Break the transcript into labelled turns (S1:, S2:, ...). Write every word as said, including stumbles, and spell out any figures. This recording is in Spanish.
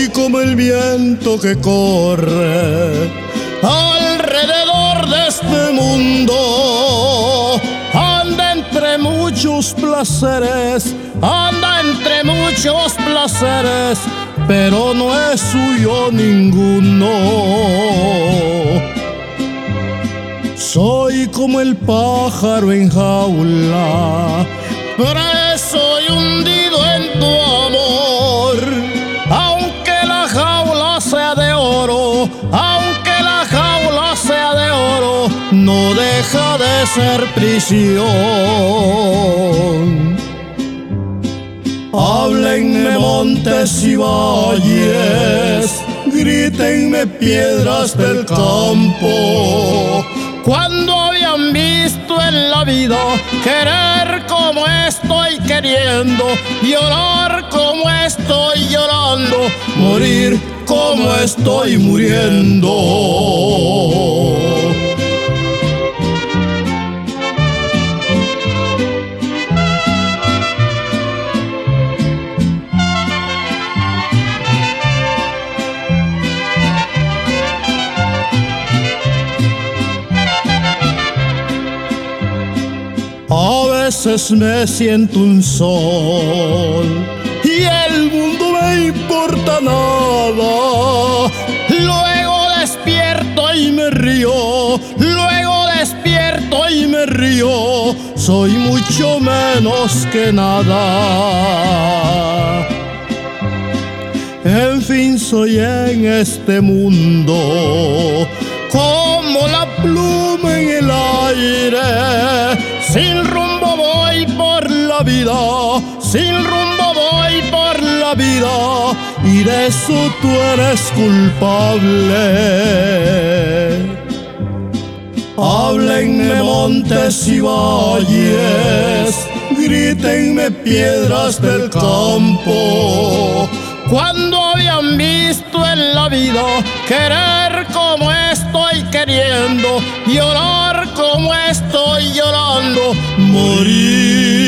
S1: como el viento que corre alrededor de este mundo. Anda entre muchos placeres, anda entre muchos placeres, pero no es suyo ninguno. Soy como el pájaro en jaula, preso y hundido en tu amor. Aunque la jaula sea de oro, aunque la jaula sea de oro, no deja de ser prisión. Háblenme montes y valles, grítenme piedras del campo. Cuando habían visto en la vida querer como estoy queriendo, llorar como estoy llorando, morir como estoy muriendo. A veces me siento un sol y el mundo me importa nada. Luego despierto y me río, luego despierto y me río. Soy mucho menos que nada. En fin, soy en este mundo como la pluma en el aire. Sin rumbo voy por la vida, sin rumbo voy por la vida, y de eso tú eres culpable. Háblenme montes y valles, grítenme piedras del campo. Cuando habían visto en la vida querer como estoy queriendo, llorar como estoy llorando, morir